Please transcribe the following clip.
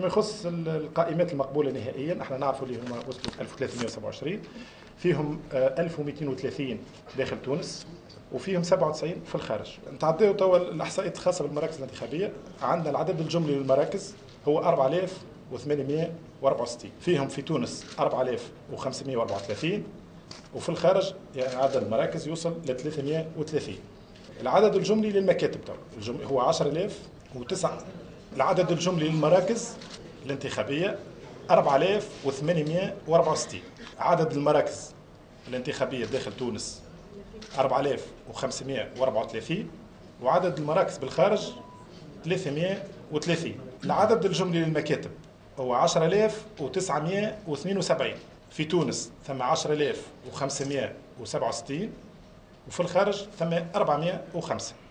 يخص القائمات المقبولة نهائيا، احنا نعرفوا اللي هما وصلوا 1327، فيهم 1230 داخل تونس وفيهم 97 في الخارج. نتعداو توا الاحصائيات الخاصة بالمراكز الانتخابية. عندنا العدد الجملي للمراكز هو 4864، فيهم في تونس 4534، وفي الخارج يعني عدد المراكز يوصل ل 330. العدد الجملي للمكاتب هو 10009. العدد الجملي للمراكز الانتخابية 4864. عدد المراكز الانتخابية داخل تونس 4534، وعدد المراكز بالخارج 330. العدد الجملي للمكاتب هو 10972، في تونس ثم 10567 وفي الخارج ثم 405.